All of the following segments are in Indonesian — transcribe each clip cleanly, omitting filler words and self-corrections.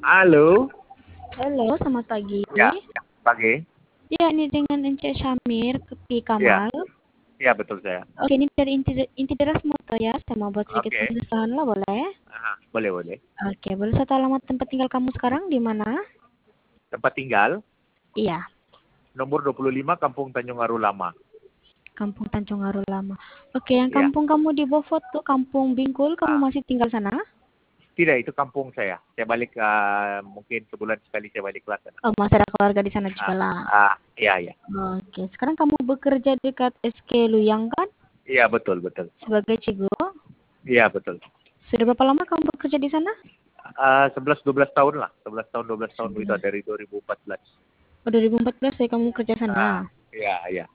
Halo. Halo, selamat pagi. Ya, pagi. Ya, ini dengan Ence Syamir, Kepi Ya, Kamal. ya betul saya. Oke, ini dari Inti Deras Moto ya. Saya mau buat sedikit Oke. penjelasan lah, boleh? Aha, boleh boleh. Oke, boleh satu alamat tempat tinggal kamu sekarang di mana? Tempat tinggal Iya, nomor 25 Kampung Tanjung Aru Lama. Kampung Tanjung Aru Lama. Oke, yang Ya. kampung kamu di Bovot tuh Kampung Bingkul, kamu Ah, masih tinggal sana? tidak, itu kampung saya. Saya balik mungkin sebulan sekali saya balik kelas sana. Oh, masih ada keluarga di sana juga Ah, lah. iya ya. Oke, sekarang kamu bekerja dekat SK Luyang kan? Iya betul betul. Sebagai Cigo. Iya betul. Sudah berapa lama kamu bekerja di sana? 11-12 tahun lah. 11 tahun 12 tahun itu 11. dari 2014. Oh, 2014 ya kamu kerja sana. Iya iya.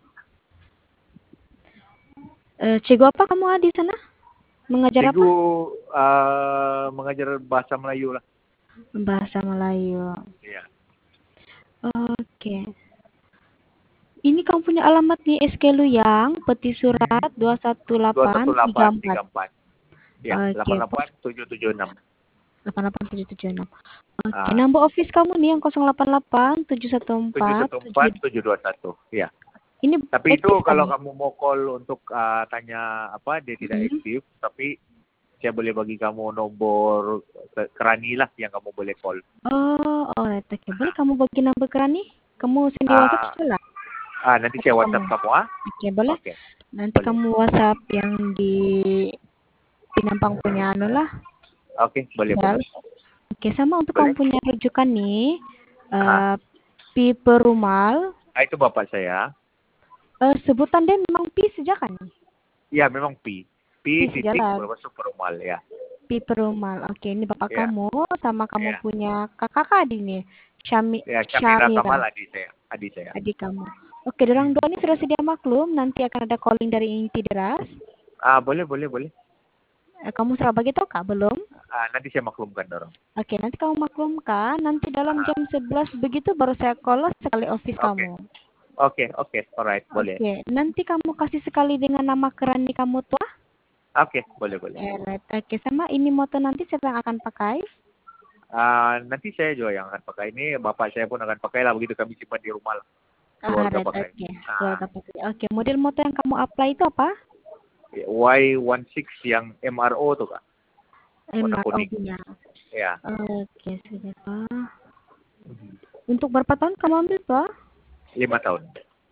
Cigo apa kamu di sana? Mengajar apa? Cikgu mengajar bahasa Melayu lah. Bahasa Melayu. Iya. Oke. Ini kamu punya alamat di SK Luyang, Peti Surat 21834. 21834. Ya, Oke, pos 88776. 88776. Oke, Ah, number office kamu nih yang 088 714 7. 714721. Ya. Ini Tapi itu aktif kan kalau nih? kamu mau call untuk tanya apa dia tidak Hmm. aktif, tapi saya boleh bagi kamu nomor kerani lah yang kamu boleh call. Oh, alright. Oke, boleh kamu bagi number keran nih? Kamu sendiri WhatsApp Ah, sudah lah? nanti Atau saya kamu? WhatsApp kamu Oke, boleh. Oke, Nanti boleh. kamu WhatsApp yang di Pinampang punya anu lah. Oke, boleh Ya. boleh. Oke, sama untuk kamu Boleh? punya rujukan nih, Ah, Pi Perumal, itu bapak saya. sebutan dia memang Pi saja kan? Ya, memang P. Pi P titik sejalan. berapa supermal ya. Pi Perumal. Oke, ini bapak Ya, kamu sama kamu ya. punya kakak adik nih, Ya, Syamira Syamira, Kamal adik saya. Adik saya. adik kamu. Oke, orang dua ini sudah sedia maklum. Nanti akan ada calling dari Inti Deras. Boleh, boleh, boleh. Kamu sudah bagi tahu kak belum? Nanti saya maklumkan dorong. Oke, nanti kamu maklumkan. Nanti dalam Ah, jam 11 begitu baru saya call sekali office oke. kamu. Oke, alright, boleh. Oke, nanti kamu kasih sekali dengan nama kerani kamu tuh. Oke, boleh, boleh. Alright, oke, sama ini motor nanti siapa yang akan pakai? Nanti saya juga yang akan pakai ini, bapak saya pun akan pakai lah, begitu kami simpan di rumah lah. Keluarga Alright, pakai. oke, keluarga pakai. Oke, model motor yang kamu apply itu apa? Y16 yang MRO tuh kak, warna MRO kuning. punya. Ya. Oke, sudah Pak. Untuk berapa tahun kamu ambil tuh? 5 tahun.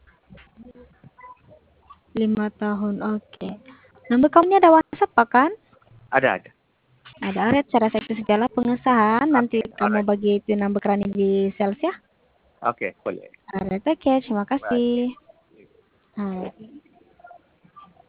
5 tahun, oke. Nomor kamu ini ada WhatsApp Pak, kan? Ada. Ada, alright, cara saya itu segala pengesahan. Nanti Oke, kamu alright. bagi itu nomor kerani di sales ya. Oke, boleh. Alright, oke, terima Bye. kasih. Alright.